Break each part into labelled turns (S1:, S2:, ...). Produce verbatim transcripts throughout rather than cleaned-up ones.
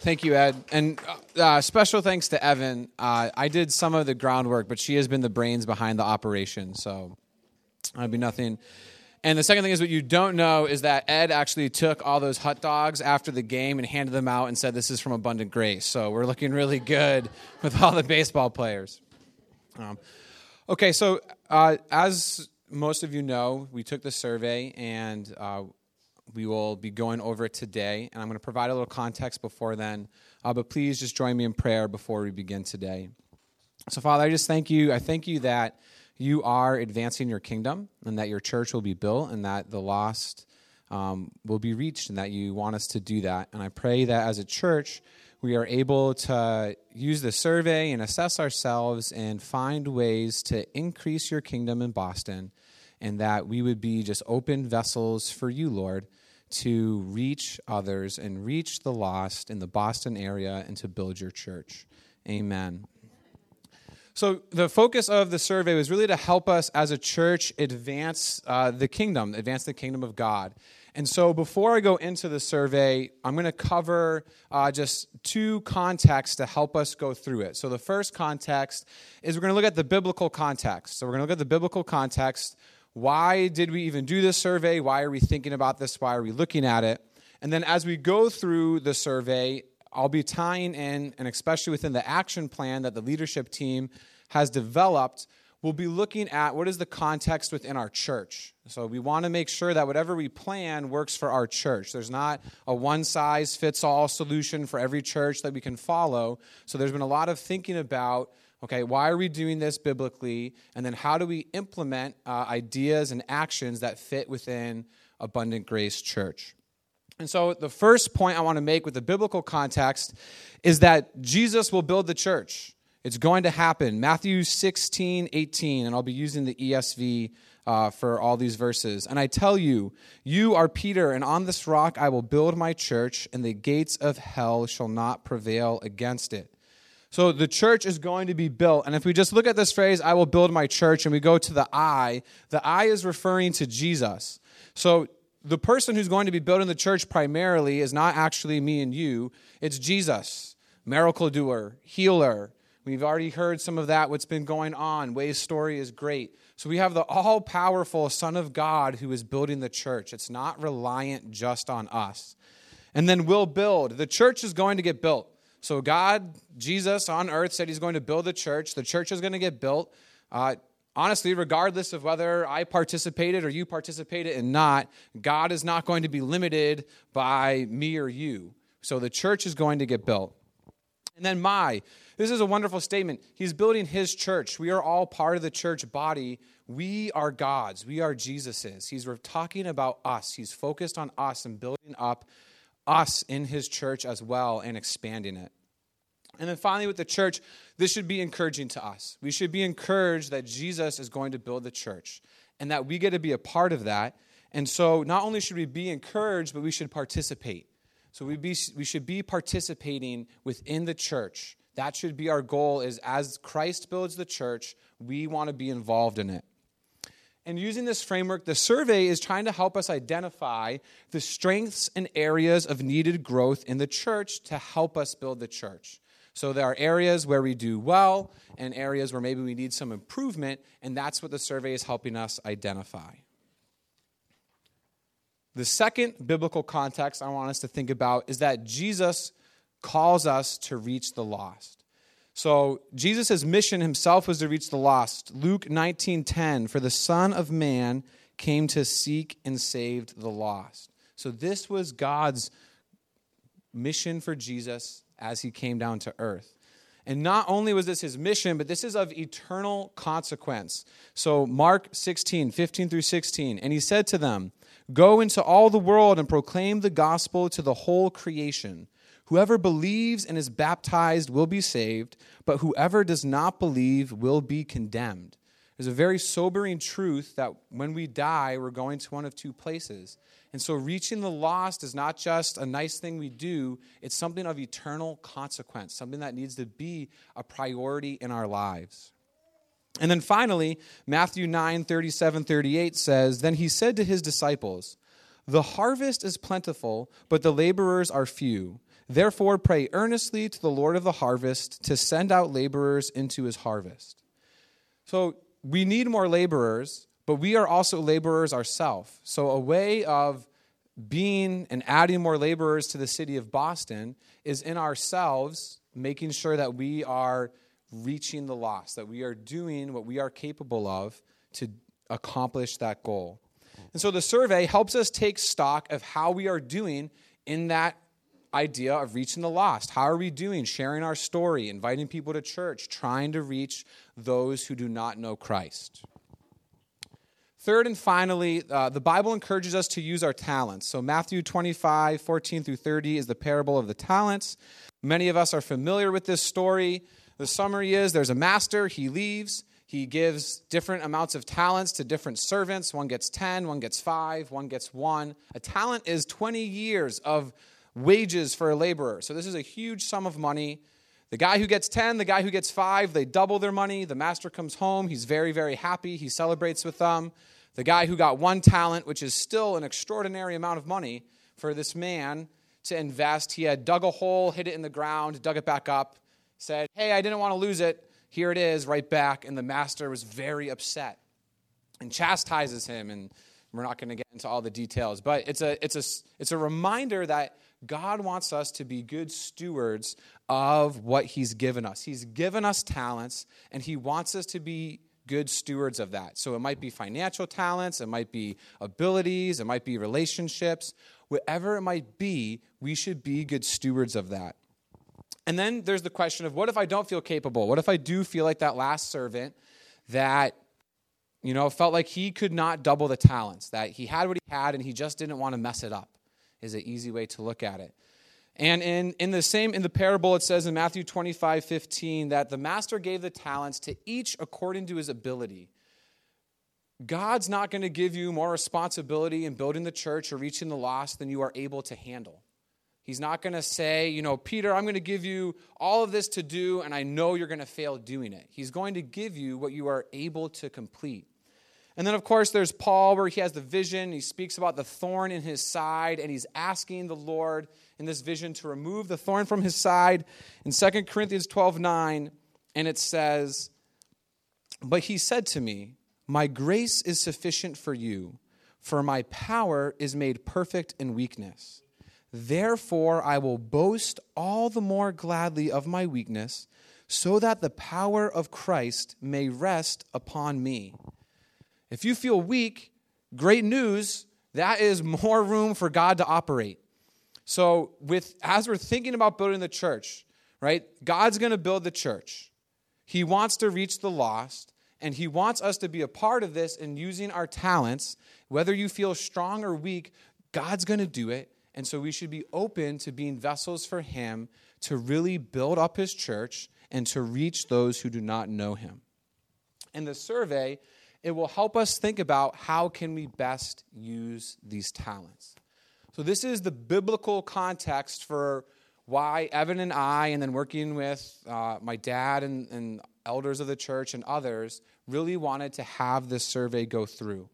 S1: Thank you, Ed. And uh, special thanks to Evan. Uh, I did some of the groundwork, but she has been the brains behind the operation, so I'd be nothing. And the second thing is what you don't know is that Ed actually took all those hot dogs after the game and handed them out and said, this is from Abundant Grace. So we're looking really good with all the baseball players. Um, okay, so uh, as most of you know, we took the survey, and uh, we will be going over it today. And I'm going to provide a little context before then. Uh, but please just join me in prayer before we begin today. So, Father, I just thank you. I thank you that you are advancing your kingdom, and that your church will be built, and that the lost um, will be reached, and that you want us to do that. And I pray that as a church, we are able to use the survey and assess ourselves and find ways to increase your kingdom in Boston, and that we would be just open vessels for you, Lord, to reach others and reach the lost in the Boston area and to build your church. Amen. So the focus of the survey was really to help us as a church advance uh, the kingdom, advance the kingdom of God. And so before I go into the survey, I'm going to cover uh, just two contexts to help us go through it. So the first context is we're going to look at the biblical context. So we're going to look at the biblical context. Why did we even do this survey? Why are we thinking about this? Why are we looking at it? And then as we go through the survey, I'll be tying in, and especially within the action plan that the leadership team has developed, we'll be looking at what is the context within our church. So we want to make sure that whatever we plan works for our church. There's not a one-size-fits-all solution for every church that we can follow. So there's been a lot of thinking about, okay, why are we doing this biblically? And then how do we implement uh, ideas and actions that fit within Abundant Grace Church? And so the first point I want to make with the biblical context is that Jesus will build the church. It's going to happen. Matthew sixteen, eighteen, and I'll be using the E S V uh, for all these verses. And I tell you, you are Peter, and on this rock I will build my church, and the gates of hell shall not prevail against it. So the church is going to be built. And if we just look at this phrase, I will build my church, and we go to the I, the I is referring to Jesus. So the person who's going to be building the church primarily is not actually me and you. It's Jesus, miracle doer, healer. We've already heard some of that, what's been going on. Way's story is great. So we have the all-powerful Son of God who is building the church. It's not reliant just on us. And then we'll build. The church is going to get built. So God, Jesus on earth said he's going to build the church. The church is going to get built. Uh, honestly, regardless of whether I participated or you participated and not, God is not going to be limited by me or you. So the church is going to get built. And then my, this is a wonderful statement. He's building his church. We are all part of the church body. We are God's. We are Jesus's. He's talking about us. He's focused on us and building up us in his church as well and expanding it. And then finally with the church, this should be encouraging to us. We should be encouraged that Jesus is going to build the church and that we get to be a part of that. And so not only should we be encouraged, but we should participate. So we be we should be participating within the church. That should be our goal, is as Christ builds the church, we want to be involved in it. And using this framework, the survey is trying to help us identify the strengths and areas of needed growth in the church to help us build the church. So there are areas where we do well and areas where maybe we need some improvement, and that's what the survey is helping us identify. The second biblical context I want us to think about is that Jesus calls us to reach the lost. So Jesus' mission himself was to reach the lost. Luke nineteen ten, for the Son of Man came to seek and save the lost. So this was God's mission for Jesus as he came down to earth. And not only was this his mission, but this is of eternal consequence. So Mark sixteen, fifteen through sixteen, and he said to them, go into all the world and proclaim the gospel to the whole creation. Whoever believes and is baptized will be saved, but whoever does not believe will be condemned. There's a very sobering truth that when we die, we're going to one of two places. And so reaching the lost is not just a nice thing we do, it's something of eternal consequence, something that needs to be a priority in our lives. And then finally, Matthew nine, thirty-seven, thirty-eight says, then he said to his disciples, the harvest is plentiful, but the laborers are few. Therefore, pray earnestly to the Lord of the harvest to send out laborers into his harvest. So we need more laborers, but we are also laborers ourselves. So a way of being and adding more laborers to the city of Boston is in ourselves making sure that we are reaching the lost, that we are doing what we are capable of to accomplish that goal. And so the survey helps us take stock of how we are doing in that idea of reaching the lost. How are we doing? Sharing our story, inviting people to church, trying to reach those who do not know Christ. Third and finally, uh, the Bible encourages us to use our talents. So Matthew twenty-five, fourteen through thirty is the parable of the talents. Many of us are familiar with this story. The summary is there's a master, he leaves, he gives different amounts of talents to different servants. One gets ten, one gets five, one gets one. A talent is twenty years of wages for a laborer. So this is a huge sum of money. The guy who gets ten, the guy who gets five, they double their money. The master comes home. He's very, very happy. He celebrates with them. The guy who got one talent, which is still an extraordinary amount of money for this man to invest. He had dug a hole, hid it in the ground, dug it back up, said, hey, I didn't want to lose it. Here it is, right back. And the master was very upset and chastises him. And we're not going to get into all the details. But it's a, it's a, it's a reminder that God wants us to be good stewards of what he's given us. He's given us talents, and he wants us to be good stewards of that. So it might be financial talents, it might be abilities, it might be relationships. Whatever it might be, we should be good stewards of that. And then there's the question of, what if I don't feel capable? What if I do feel like that last servant that, you know, felt like he could not double the talents, that he had what he had and he just didn't want to mess it up, is an easy way to look at it. And in, in the same, in the parable, it says in Matthew twenty-five, fifteen, that the master gave the talents to each according to his ability. God's not going to give you more responsibility in building the church or reaching the lost than you are able to handle. He's not going to say, you know, Peter, I'm going to give you all of this to do, and I know you're going to fail doing it. He's going to give you what you are able to complete. And then, of course, there's Paul, where he has the vision. He speaks about the thorn in his side, and he's asking the Lord in this vision to remove the thorn from his side. In Second Corinthians twelve nine, and it says, but he said to me, my grace is sufficient for you, for my power is made perfect in weakness. Therefore, I will boast all the more gladly of my weakness, so that the power of Christ may rest upon me. If you feel weak, great news, that is more room for God to operate. So with as we're thinking about building the church, right, God's going to build the church. He wants to reach the lost, and he wants us to be a part of this in using our talents. Whether you feel strong or weak, God's going to do it. And so we should be open to being vessels for him to really build up his church and to reach those who do not know him. In the survey, it will help us think about how can we best use these talents. So this is the biblical context for why Evan and I, and then working with uh, my dad and, and elders of the church and others, really wanted to have this survey go through.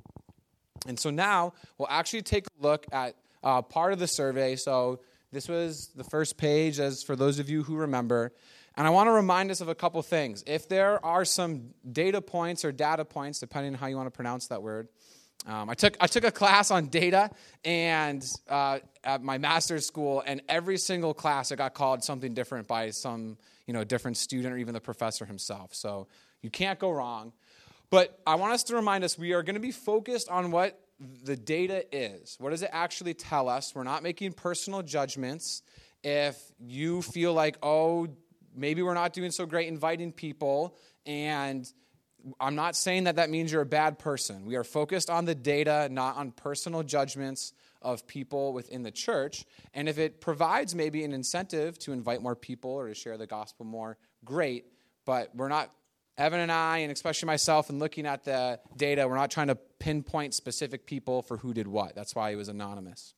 S1: And so now we'll actually take a look at uh, part of the survey. So this was the first page, as for those of you who remember. And I want to remind us of a couple things. If there are some data points or data points, depending on how you want to pronounce that word, um, I took I took a class on data and uh, at my master's school, and every single class it got called something different by some you know different student or even the professor himself. So you can't go wrong. But I want us to remind us we are going to be focused on what the data is. What does it actually tell us? We're not making personal judgments. If you feel like, oh, maybe we're not doing so great inviting people, and I'm not saying that that means you're a bad person. We are focused on the data, not on personal judgments of people within the church. And if it provides maybe an incentive to invite more people or to share the gospel more, great. But we're not, Evan and I, and especially myself, and looking at the data, we're not trying to pinpoint specific people for who did what. That's why it was anonymous.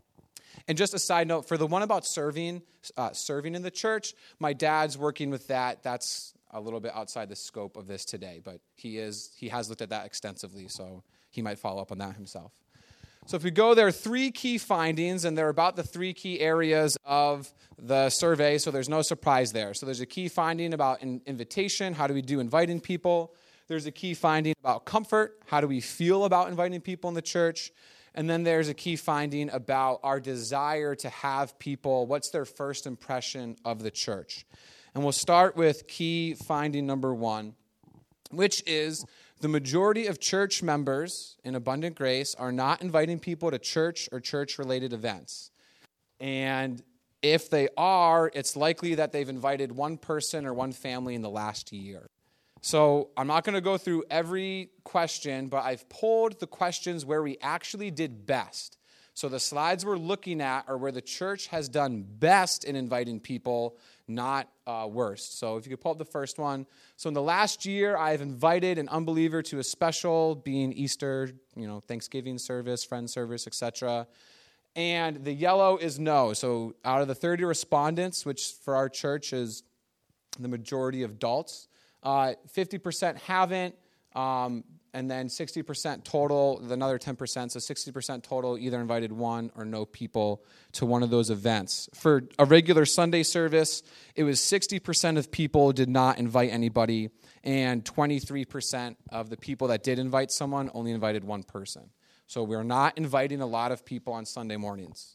S1: And just a side note, for the one about serving, uh, serving in the church, my dad's working with that. That's a little bit outside the scope of this today, but he is he has looked at that extensively, so he might follow up on that himself. So if we go, there are three key findings, and they're about the three key areas of the survey, so there's no surprise there. So there's a key finding about in- invitation. How do we do inviting people? There's a key finding about comfort. How do we feel about inviting people in the church? And then there's a key finding about our desire to have people, what's their first impression of the church? And we'll start with key finding number one, which is the majority of church members in Abundant Grace are not inviting people to church or church-related events. And if they are, it's likely that they've invited one person or one family in the last year. So I'm not going to go through every question, but I've pulled the questions where we actually did best. So the slides we're looking at are where the church has done best in inviting people, not uh, worst. So if you could pull up the first one. So in the last year, I've invited an unbeliever to a special, being Easter, you know, Thanksgiving service, friend service, et cetera. And the yellow is no. So out of the thirty respondents, which for our church is the majority of adults, uh, fifty percent haven't, um, and then sixty percent total, another ten percent, so sixty percent total either invited one or no people to one of those events. For a regular Sunday service, it was sixty percent of people did not invite anybody, and twenty-three percent of the people that did invite someone only invited one person. So we're not inviting a lot of people on Sunday mornings.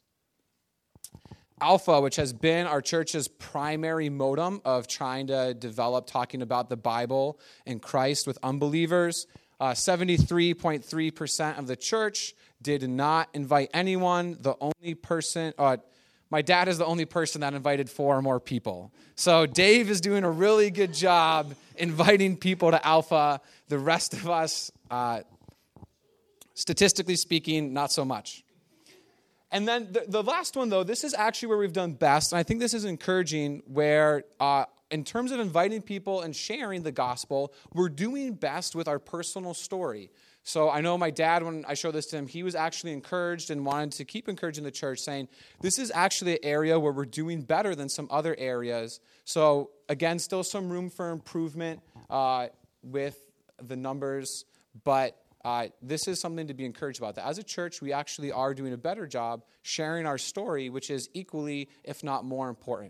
S1: Alpha, which has been our church's primary modem of trying to develop talking about the Bible and Christ with unbelievers, uh, seventy-three point three percent of the church did not invite anyone. The only person, uh, my dad is the only person that invited four or more people. So Dave is doing a really good job inviting people to Alpha. The rest of us, uh, statistically speaking, not so much. And then the, the last one, though, this is actually where we've done best, and I think this is encouraging, where uh, in terms of inviting people and sharing the gospel, we're doing best with our personal story. So I know my dad, when I showed this to him, he was actually encouraged and wanted to keep encouraging the church, saying, this is actually an area where we're doing better than some other areas. So again, still some room for improvement uh, with the numbers, but Uh, this is something to be encouraged about. That as a church, we actually are doing a better job sharing our story, which is equally, if not more important.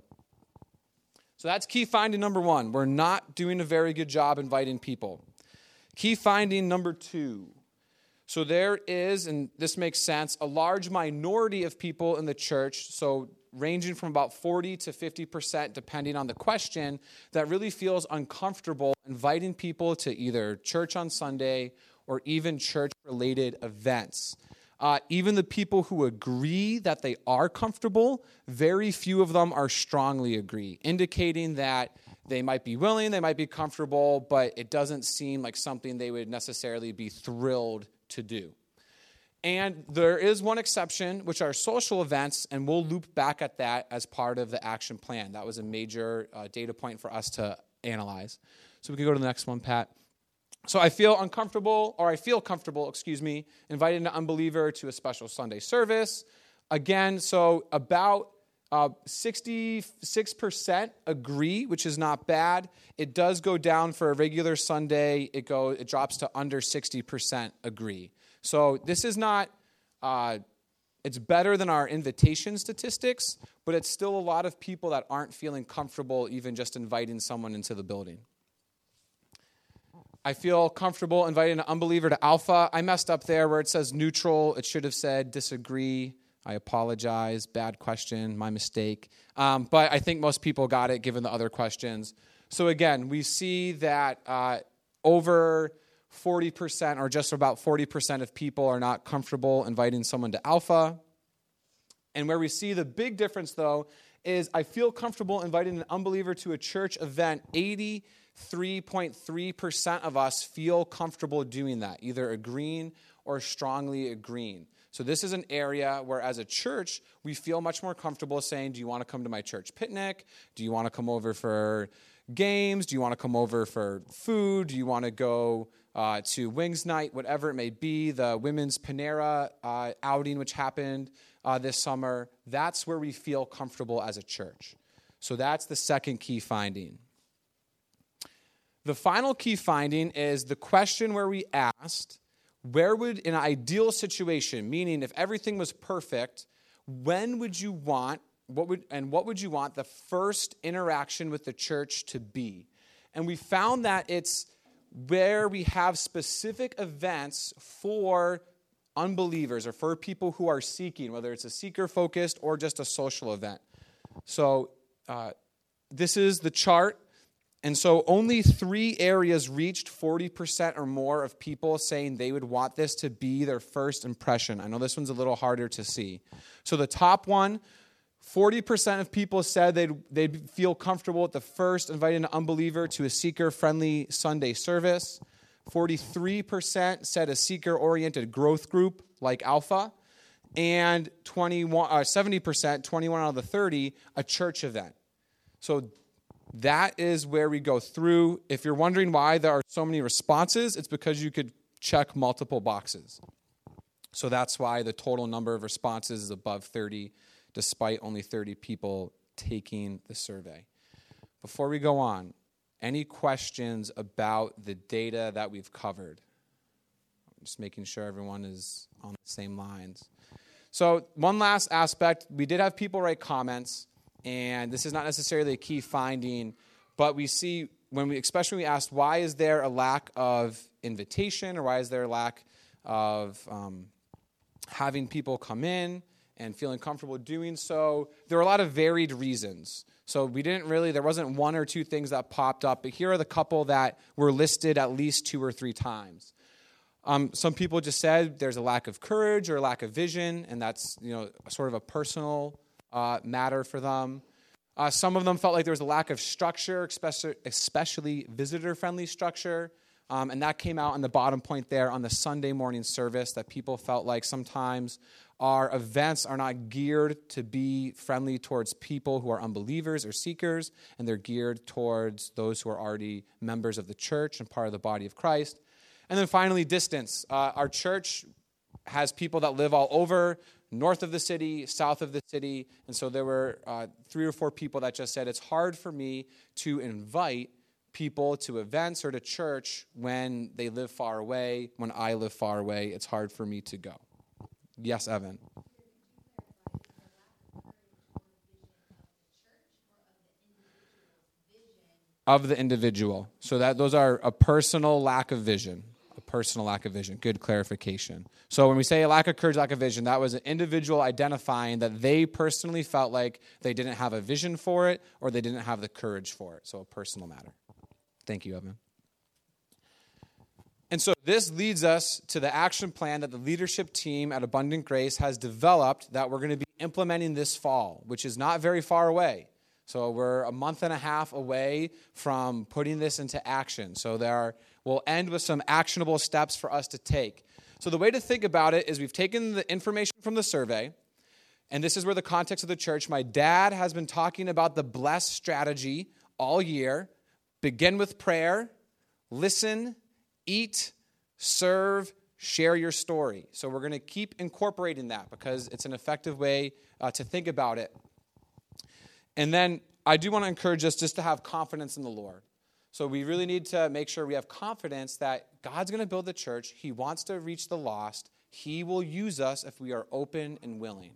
S1: So that's key finding number one. We're not doing a very good job inviting people. Key finding number two. So there is, and this makes sense, a large minority of people in the church, so ranging from about forty to fifty percent, depending on the question, that really feels uncomfortable inviting people to either church on Sunday or even church-related events. Uh, even the people who agree that they are comfortable, very few of them are strongly agree, indicating that they might be willing, they might be comfortable, but it doesn't seem like something they would necessarily be thrilled to do. And there is one exception, which are social events, and we'll loop back at that as part of the action plan. That was a major uh, data point for us to analyze. So we can go to the next one, Pat. So I feel uncomfortable, or I feel comfortable, excuse me, inviting an unbeliever to a special Sunday service. Again, so about uh, sixty-six percent agree, which is not bad. It does go down for a regular Sunday. It go it drops to under sixty percent agree. So this is not, uh, it's better than our invitation statistics, but it's still a lot of people that aren't feeling comfortable even just inviting someone into the building. I feel comfortable inviting an unbeliever to Alpha. I messed up there where it says neutral. It should have said disagree. I apologize. Bad question. My mistake. Um, but I think most people got it given the other questions. So again, we see that uh, over forty percent or just about forty percent of people are not comfortable inviting someone to Alpha. And where we see the big difference, though, is I feel comfortable inviting an unbeliever to a church event. eighty-three point three percent of us feel comfortable doing that, either agreeing or strongly agreeing. So this is an area where as a church, we feel much more comfortable saying, do you want to come to my church picnic? Do you want to come over for games? Do you want to come over for food? Do you want to go uh, to Wings Night? Whatever it may be, the women's Panera uh, outing, which happened uh, this summer. That's where we feel comfortable as a church. So that's the second key finding. The final key finding is the question where we asked, where would, in an ideal situation, meaning if everything was perfect, when would you want, what would, and what would you want the first interaction with the church to be? And we found that it's where we have specific events for unbelievers or for people who are seeking, whether it's a seeker-focused or just a social event. So uh, this is the chart. And so only three areas reached forty percent or more of people saying they would want this to be their first impression. I know this one's a little harder to see. So the top one, forty percent of people said they'd, they'd feel comfortable at the first inviting an unbeliever to a seeker-friendly Sunday service. forty-three percent said a seeker-oriented growth group like Alpha. And twenty-one, uh, seventy percent, twenty-one out of the thirty, a church event. So that is where we go through. If you're wondering why there are so many responses, it's because you could check multiple boxes. So that's why the total number of responses is above thirty, despite only thirty people taking the survey. Before we go on, any questions about the data that we've covered? I'm just making sure everyone is on the same lines. So one last aspect, we did have people write comments, and this is not necessarily a key finding, but we see, when we, especially when we asked, why is there a lack of invitation, or why is there a lack of um, having people come in and feeling comfortable doing so? There were a lot of varied reasons. So we didn't really, there wasn't one or two things that popped up, but here are the couple that were listed at least two or three times. Um, some people just said there's a lack of courage or a lack of vision, and that's, you know, sort of a personal uh, matter for them. Uh, some of them felt like there was a lack of structure, especially, especially visitor-friendly structure, um, and that came out in the bottom point there on the Sunday morning service, that people felt like sometimes our events are not geared to be friendly towards people who are unbelievers or seekers, and they're geared towards those who are already members of the church and part of the body of Christ. And then finally, distance. Uh, our church has people that live all over, north of the city, south of the city, and so there were uh, three or four people that just said, it's hard for me to invite people to events or to church when they live far away. When I live far away, it's hard for me to go. Yes, Evan. Of the individual. So that those are a personal lack of vision. A personal lack of vision. Good clarification. So when we say a lack of courage, lack of vision, that was an individual identifying that they personally felt like they didn't have a vision for it, or they didn't have the courage for it. So a personal matter. Thank you, Evan. And so this leads us to the action plan that the leadership team at Abundant Grace has developed that we're going to be implementing this fall, which is not very far away. So we're a month and a half away from putting this into action. So there are, we'll end with some actionable steps for us to take. So the way to think about it is we've taken the information from the survey, and this is where the context of the church. My dad has been talking about the bless strategy all year. Begin with prayer, listen, eat, serve, share your story. So we're going to keep incorporating that because it's an effective way uh, to think about it. And then I do want to encourage us just to have confidence in the Lord. So we really need to make sure we have confidence that God's going to build the church. He wants to reach the lost. He will use us if we are open and willing.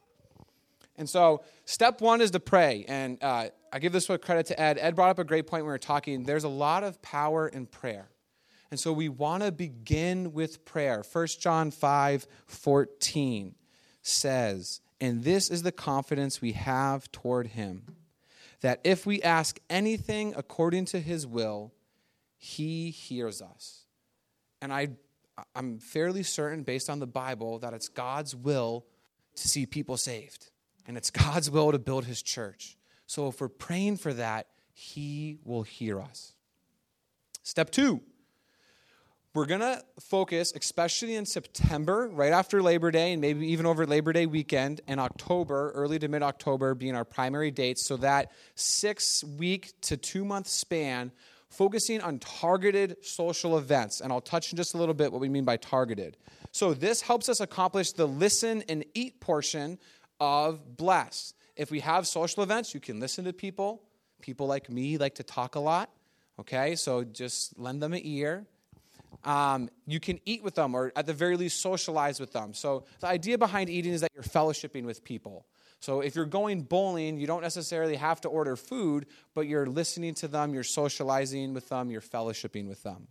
S1: And so step one is to pray. And uh, I give this one credit to Ed. Ed brought up a great point when we were talking. There's a lot of power in prayer. And so we want to begin with prayer. First John five fourteen says, and this is the confidence we have toward him, that if we ask anything according to his will, he hears us. And I, I'm fairly certain, based on the Bible, that it's God's will to see people saved. And it's God's will to build his church. So if we're praying for that, he will hear us. Step two. We're going to focus, especially in September, right after Labor Day, and maybe even over Labor Day weekend, and October, early to mid-October being our primary dates, so that six-week to two-month span, focusing on targeted social events. And I'll touch in just a little bit what we mean by targeted. So this helps us accomplish the listen and eat portion of Bless. If we have social events, you can listen to people. People like me like to talk a lot, okay? So just lend them an ear. Um, you can eat with them, or at the very least socialize with them. So the idea behind eating is that you're fellowshipping with people. So if you're going bowling, you don't necessarily have to order food, but you're listening to them, you're socializing with them, you're fellowshipping with them.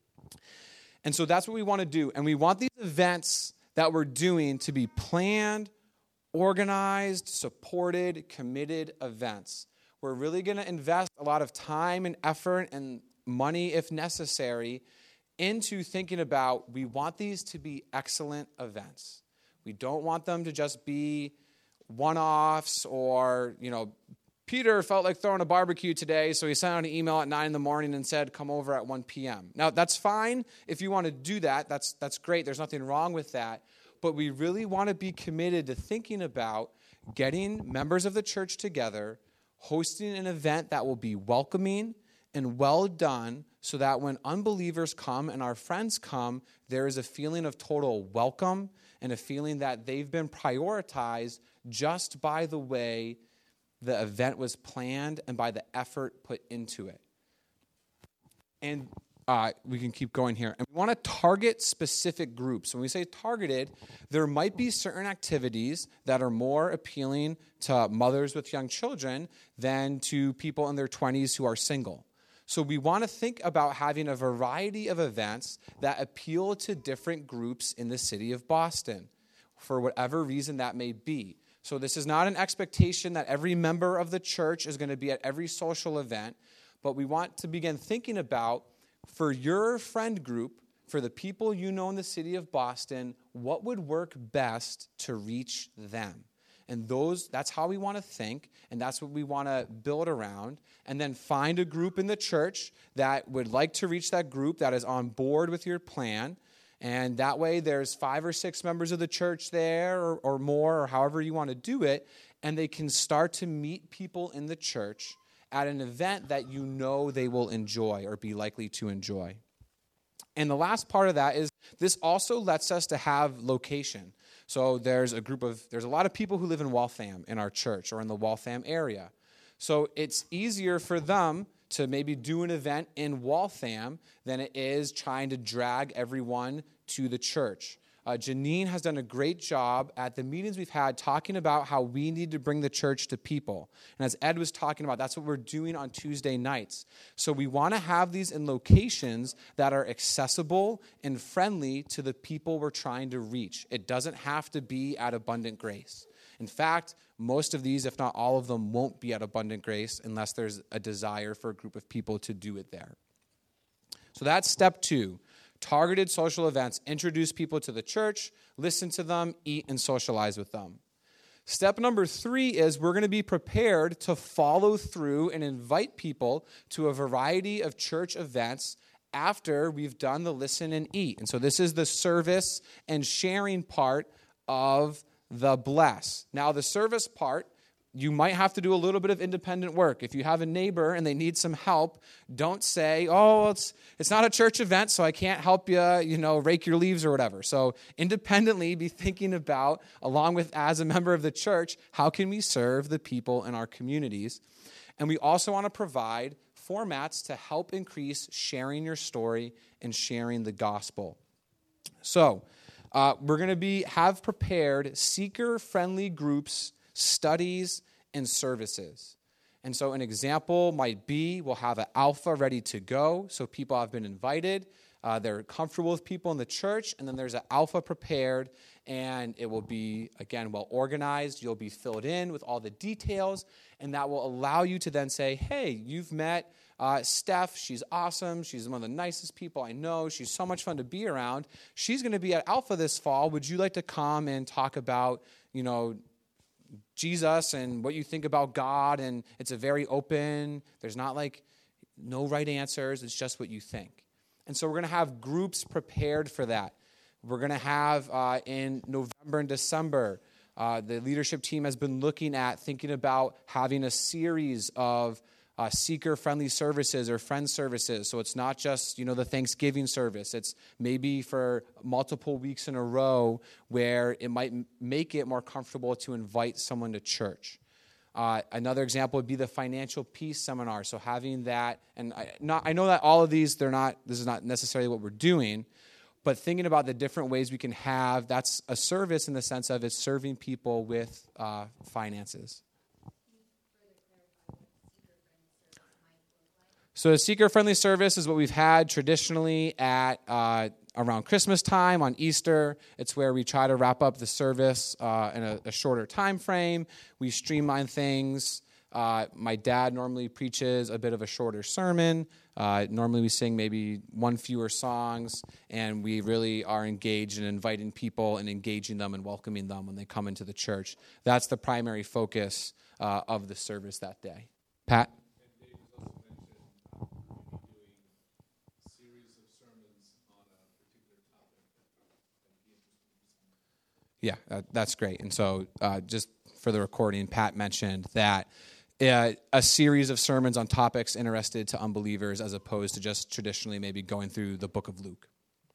S1: And so that's what we want to do. And we want these events that we're doing to be planned, organized, supported, committed events. We're really going to invest a lot of time and effort and money, if necessary, into thinking about, we want these to be excellent events. We don't want them to just be one-offs or, you know, Peter felt like throwing a barbecue today, so he sent out an email at nine in the morning and said, come over at one p.m. Now, that's fine if you want to do that. That's, that's great. There's nothing wrong with that. But we really want to be committed to thinking about getting members of the church together, hosting an event that will be welcoming and well done, so that when unbelievers come and our friends come, there is a feeling of total welcome and a feeling that they've been prioritized just by the way the event was planned and by the effort put into it. And uh, we can keep going here. And we want to target specific groups. When we say targeted, there might be certain activities that are more appealing to mothers with young children than to people in their twenties who are single. So we want to think about having a variety of events that appeal to different groups in the city of Boston, for whatever reason that may be. So this is not an expectation that every member of the church is going to be at every social event, but we want to begin thinking about, for your friend group, for the people you know in the city of Boston, what would work best to reach them? And those, that's how we want to think, and that's what we want to build around. And then find a group in the church that would like to reach that group, that is on board with your plan. And that way there's five or six members of the church there or, or more, or however you want to do it, and they can start to meet people in the church at an event that you know they will enjoy or be likely to enjoy. And the last part of that is this also lets us to have location. So there's a group of, there's a lot of people who live in Waltham in our church or in the Waltham area. So it's easier for them to maybe do an event in Waltham than it is trying to drag everyone to the church. Uh, Janine has done a great job at the meetings we've had talking about how we need to bring the church to people. And as Ed was talking about, that's what we're doing on Tuesday nights. So we want to have these in locations that are accessible and friendly to the people we're trying to reach. It doesn't have to be at Abundant Grace. In fact, most of these, if not all of them, won't be at Abundant Grace unless there's a desire for a group of people to do it there. So that's step two. Targeted social events. Introduce people to the church, listen to them, eat and socialize with them. Step number three is we're going to be prepared to follow through and invite people to a variety of church events after we've done the listen and eat. And so this is the service and sharing part of the bless. Now, the service part, you might have to do a little bit of independent work. If you have a neighbor and they need some help, don't say, oh, it's it's not a church event, so I can't help you, you know, rake your leaves or whatever. So independently be thinking about, along with as a member of the church, how can we serve the people in our communities? And we also want to provide formats to help increase sharing your story and sharing the gospel. So uh, we're going to be have prepared seeker-friendly groups, studies, and services. And so an example might be we'll have an alpha ready to go, so people have been invited. Uh, they're comfortable with people in the church, and then there's an alpha prepared, and it will be, again, well organized. You'll be filled in with all the details, and that will allow you to then say, hey, you've met uh, Steph. She's awesome. She's one of the nicest people I know. She's so much fun to be around. She's going to be at Alpha this fall. Would you like to come and talk about, you know, Jesus and what you think about God? And it's a very open, there's not like no right answers. It's just what you think. And so we're going to have groups prepared for that. We're going to have uh, in November and December, uh, the leadership team has been looking at thinking about having a series of uh, seeker-friendly services or friend services. So it's not just, you know, the Thanksgiving service. It's maybe for multiple weeks in a row where it might make it more comfortable to invite someone to church. Uh, another example would be the financial peace seminar. So having that, and I, not, I know that all of these, they're not, this is not necessarily what we're doing, but thinking about the different ways we can have, that's a service in the sense of it's serving people with uh, finances. So a seeker-friendly service is what we've had traditionally at uh, around Christmas time, on Easter. It's where we try to wrap up the service uh, in a, a shorter time frame. We streamline things. Uh, my dad normally preaches a bit of a shorter sermon. Uh, normally we sing maybe one fewer songs, and we really are engaged in inviting people and engaging them and welcoming them when they come into the church. That's the primary focus uh, of the service that day. Pat? Yeah, that, that's great. And so uh, just for the recording, Pat mentioned that uh, a series of sermons on topics interested to unbelievers as opposed to just traditionally maybe going through the book of Luke.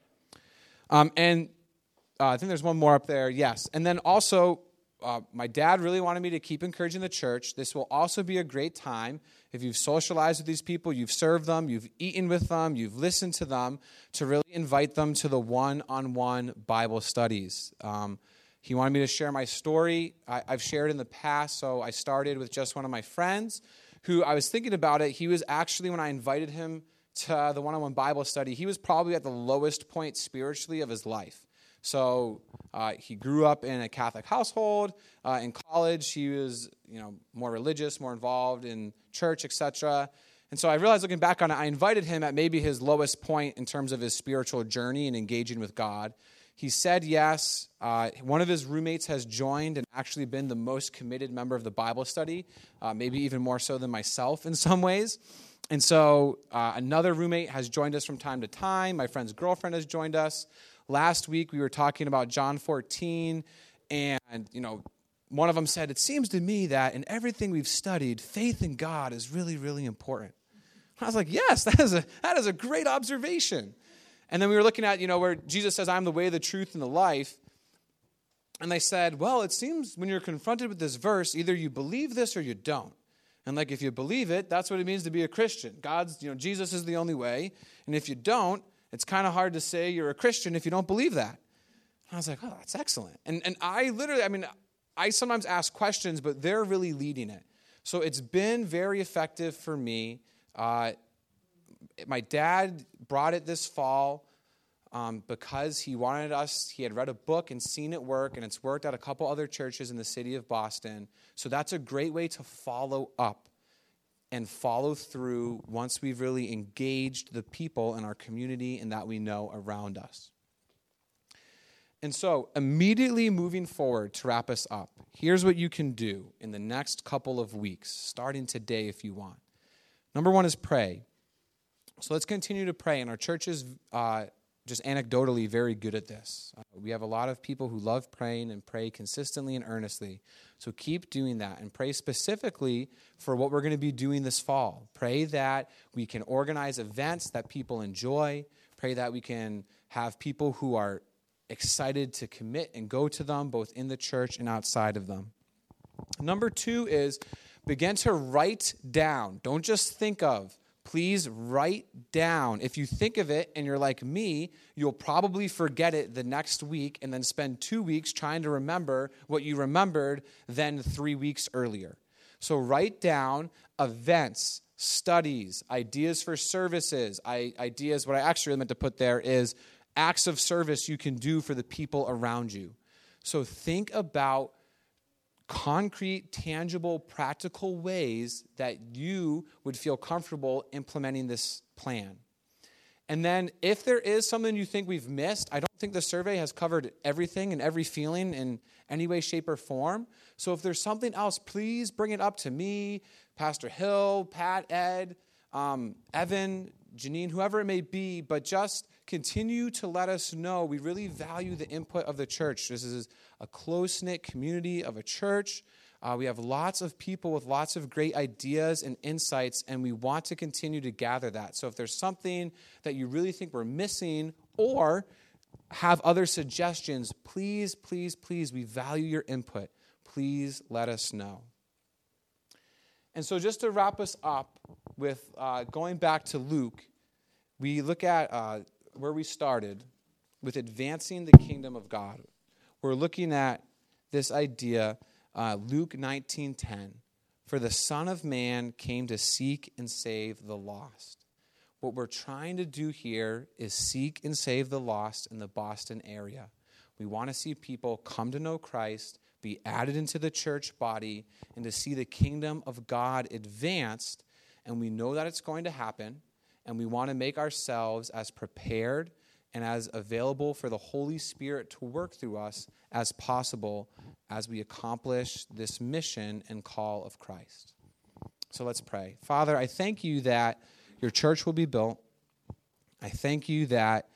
S1: Um, and uh, I think there's one more up there. Yes. And then also, uh, my dad really wanted me to keep encouraging the church. This will also be a great time if you've socialized with these people, you've served them, you've eaten with them, you've listened to them, to really invite them to the one-on-one Bible studies. Um He wanted me to share my story. I, I've shared in the past, so I started with just one of my friends who I was thinking about it. He was actually, when I invited him to the one-on-one Bible study, he was probably at the lowest point spiritually of his life. So uh, he grew up in a Catholic household. Uh, in college, he was, you know, more religious, more involved in church, et cetera. And so I realized, looking back on it, I invited him at maybe his lowest point in terms of his spiritual journey and engaging with God. He said yes. Uh, one of his roommates has joined and actually been the most committed member of the Bible study, uh, maybe even more so than myself in some ways. And so uh, another roommate has joined us from time to time. My friend's girlfriend has joined us. Last week we were talking about John fourteen, and you know, one of them said, "It seems to me that in everything we've studied, faith in God is really, really important." I was like, "Yes, that is a that is a great observation." And then we were looking at, you know, where Jesus says, "I'm the way, the truth, and the life." And they said, well, it seems when you're confronted with this verse, either you believe this or you don't. And like, if you believe it, that's what it means to be a Christian. God's, you know, Jesus is the only way. And if you don't, it's kind of hard to say you're a Christian if you don't believe that. And I was like, oh, that's excellent. And and I literally, I mean, I sometimes ask questions, but they're really leading it. So it's been very effective for me. Uh, My dad brought it this fall um, because he wanted us, he had read a book and seen it work, and it's worked at a couple other churches in the city of Boston. So that's a great way to follow up and follow through once we've really engaged the people in our community and that we know around us. And so immediately moving forward to wrap us up, here's what you can do in the next couple of weeks, starting today if you want. Number one is pray. So let's continue to pray, and our church is uh, just anecdotally very good at this. Uh, we have a lot of people who love praying and pray consistently and earnestly. So keep doing that, and pray specifically for what we're going to be doing this fall. Pray that we can organize events that people enjoy. Pray that we can have people who are excited to commit and go to them, both in the church and outside of them. Number two is begin to write down. Don't just think of. Please write down. If you think of it and you're like me, you'll probably forget it the next week and then spend two weeks trying to remember what you remembered then three weeks earlier. So write down events, studies, ideas for services, ideas. What I actually meant to put there is acts of service you can do for the people around you. So think about concrete, tangible, practical ways that you would feel comfortable implementing this plan. And then if there is something you think we've missed, I don't think the survey has covered everything and every feeling in any way, shape, or form. So if there's something else, please bring it up to me, Pastor Hill, Pat, Ed, um, Evan, Janine, whoever it may be, but just continue to let us know. We really value the input of the church. This is a close-knit community of a church. Uh, we have lots of people with lots of great ideas and insights, and we want to continue to gather that. So if there's something that you really think we're missing or have other suggestions, please, please, please, we value your input. Please let us know. And so just to wrap us up with uh, going back to Luke, we look at uh, where we started with advancing the kingdom of God. We're looking at this idea, uh, Luke nineteen ten. For the Son of Man came to seek and save the lost. What we're trying to do here is seek and save the lost in the Boston area. We want to see people come to know Christ, be added into the church body, and to see the kingdom of God advanced. And we know that it's going to happen, and we want to make ourselves as prepared and as available for the Holy Spirit to work through us as possible as we accomplish this mission and call of Christ. So let's pray. Father, I thank you that your church will be built. I thank you that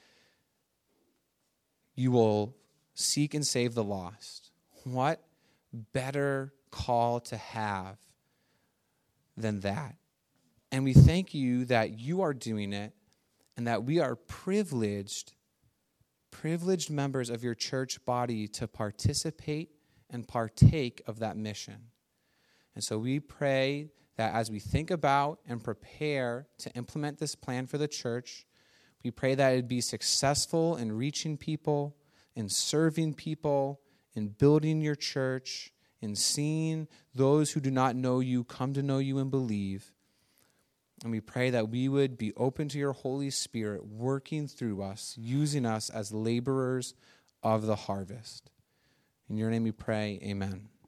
S1: you will seek and save the lost. What better call to have than that? And we thank you that you are doing it and that we are privileged, privileged members of your church body to participate and partake of that mission. And so we pray that as we think about and prepare to implement this plan for the church, we pray that it be successful in reaching people, in serving people, in building your church, in seeing those who do not know you come to know you and believe. And we pray that we would be open to your Holy Spirit working through us, using us as laborers of the harvest. In your name we pray, amen.